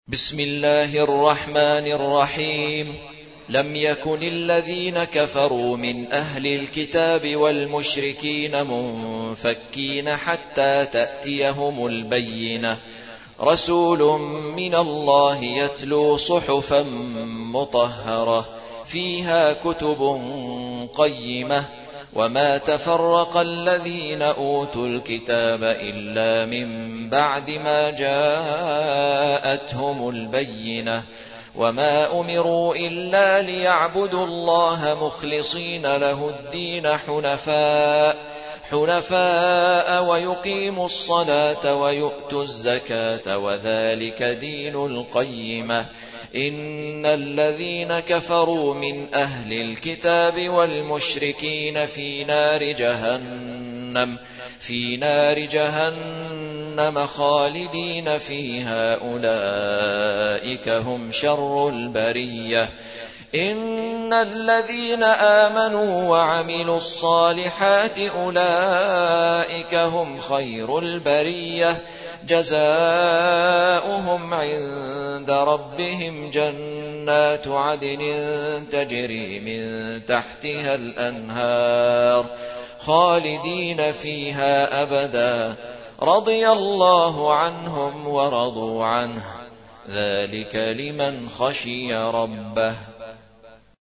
بسم الله الرحمن الرحيم. لم يكن الذين كفروا من أهل الكتاب والمشركين منفكين حتى تأتيهم البينة، رسول من الله يتلو صحفا مطهرة فيها كتب قيمة، وما تفرق الذين أوتوا الكتاب إلا من بعد ما جاءتهم البينة، وما أمروا إلا ليعبدوا الله مخلصين له الدين حنفاء ويقيموا الصلاة ويؤتوا الزكاة وذلك دين القيمة. إن الذين كفروا من أهل الكتاب والمشركين في نار جهنم خالدين فيها، أولئك هم شر البرية. إن الذين آمنوا وعملوا الصالحات أولئك هم خير البرية، جزاؤهم عند ربهم جنات عدن تجري من تحتها الأنهار خالدين فيها أبدا، رضي الله عنهم ورضوا عنه، ذلك لمن خشي ربه.